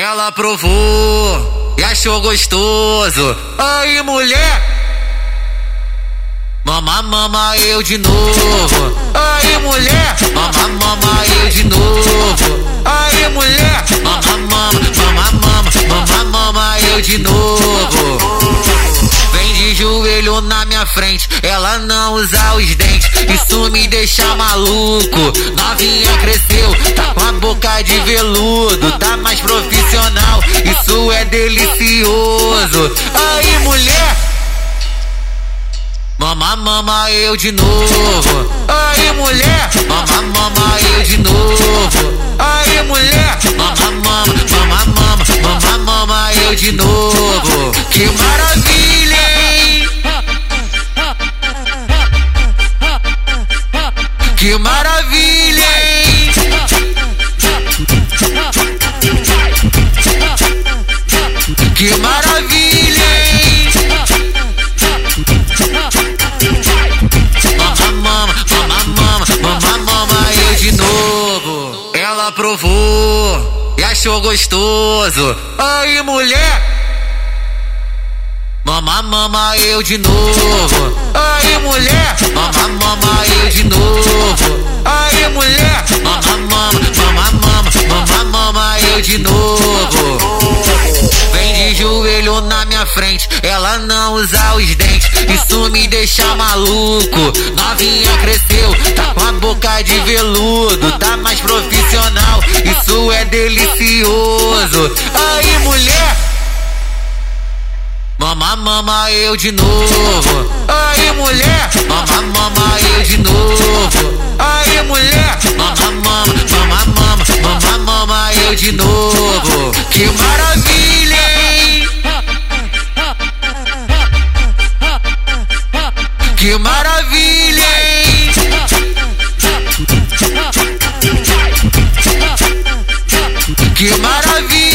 Ela provou e achou gostoso. Aí, mulher, mama eu de novo. Aí, mulher, mama eu de novo. Aí, mulher, mama eu de novo. Vem de joelho na minha frente, ela não usa os dentes, isso me deixa maluco. Novinha cresceu, tá com a boca de veludo, tá mais profissional, isso é delicioso. Aí, mulher, mama eu de novo. Aí, mulher, mama eu de novo. Aí, mulher, mama eu de novo. Que maravilha, hein? Que maravilha, hein? Que maravilha, hein? Mama eu de novo. Ela provou e achou gostoso. Aí, mulher, mama eu de novo. Aí, mulher, mama eu de novo. Aí, mulher, mama eu de novo. Vem de joelho na minha frente, ela não usa os dentes, isso me deixa maluco. Novinha cresceu, tá com a boca de veludo, tá mais profissional, isso é delicioso. Aí, mulher, mama eu de novo. Aí, mulher, mama eu de novo. Aí, mulher, mama eu de novo. Que maravilha, hein? Que maravilha, hein? Que maravilha.